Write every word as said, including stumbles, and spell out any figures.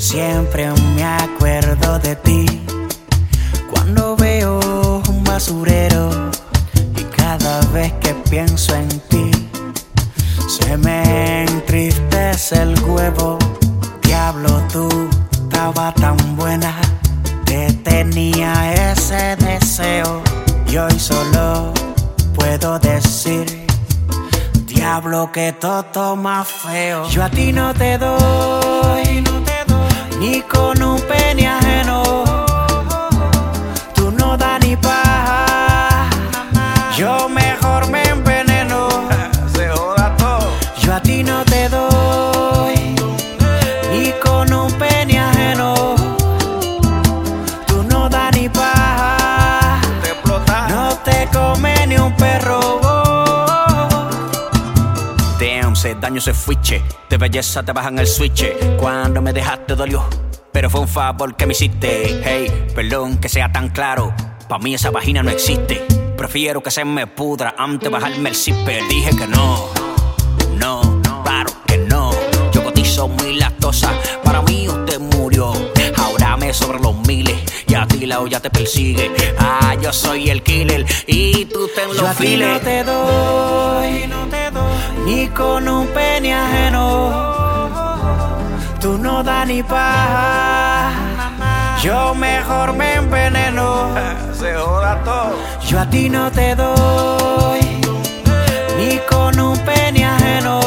Siempre me acuerdo de ti cuando veo un basurero, y cada vez que pienso en ti se me entristece el huevo. Diablo, tú estabas tan buena, te tenía ese deseo, y hoy solo puedo decir: diablo, que todo más feo. Yo a ti no te doy, no te doy ni con un penny ajeno. Tú no das ni paja, yo mejor me enveneno. Se joda todo. Yo a ti no te doy ni con un penny ajeno. Tú no das ni paja, Te explota. no te come ni un perro. Damn, ese daño se fuiche. De belleza te bajan el switch. Cuando me dejaste dolió, pero fue un favor que me hiciste. Hey, perdón que sea tan claro, pa' mí esa vagina no existe. Prefiero que se me pudra antes de bajarme el zipper. Dije que no, no, claro que no. Yo cotizo muy lactosa, para mí usted murió. Ahora me sobran los miles y a ti la olla te persigue. Ah, yo soy el killer y tú ten Yo a los ti files. no te doy, no te doy ni con un penny ajeno. Tú no das ni paja, yo mejor me enveneno. Se joda todo. Yo a ti no te doy ni con un penny ajeno.